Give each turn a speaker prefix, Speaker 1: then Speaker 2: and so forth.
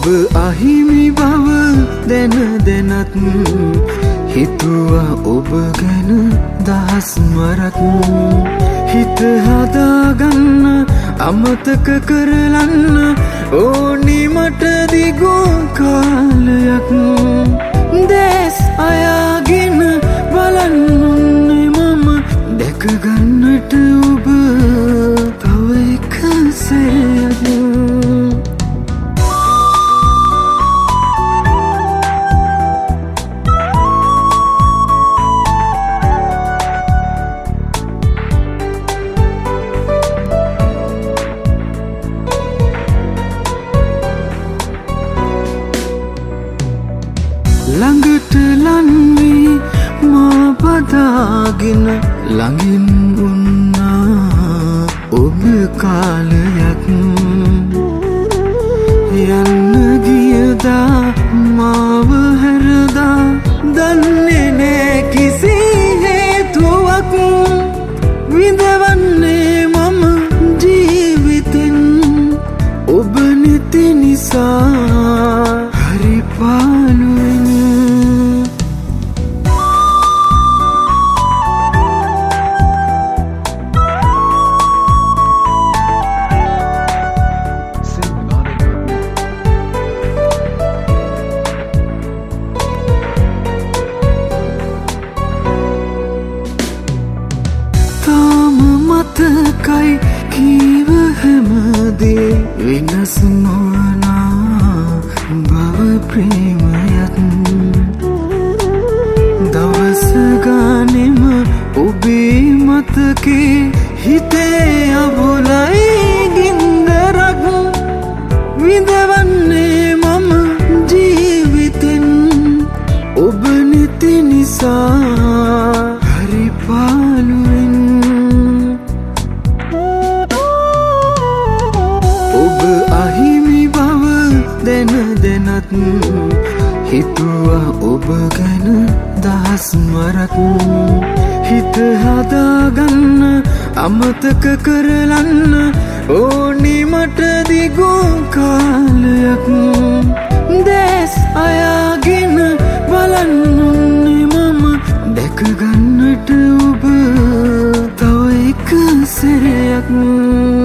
Speaker 1: ඔබ අහිමි බව දැන දැනත් හිතුවා ඔබ ගැන දහස් වරක් හිත හදාගන්න අමතක කරලන්න ඕනි මට දිගු කාලයක් දැස් අයාගෙන බලන්නුන්නේ මම දැකගන්නට ඔබ තව එක සැරයක් ළඟට ලන්වී මා බදාගෙන ළඟින් උන්නා ඔබ කාලයක් යන්න ගියදා මාව හැරදා දන්නේ නෑ කිසි හේතුවක් විඳවන්නේ මම ජීවිතෙන් ඔබ නැති නිසා හරි පාළුවෙන් මතකයි කීව හැමදේ වෙනස් නොවනා බව ප්‍රේමයත් දවස ගානෙම ඔබේ මතකේ හිතේ අබුලයි ගින්දරක් විඳවන්නේ මම ජීවිතෙන් ඔබ නැති නිසා හරි පාළුවෙන් අහිමි බව දැන දැනත් හිතුවා ඔබ ගැන දහස් වරක් හිත හදාගන්න අමතක කරලන්න ඕනි මට දිගු කාලයක් දැස් අයාගෙන බලන්නුන්නේ මම දැකගන්නට ඔබ තව එක සැරයක්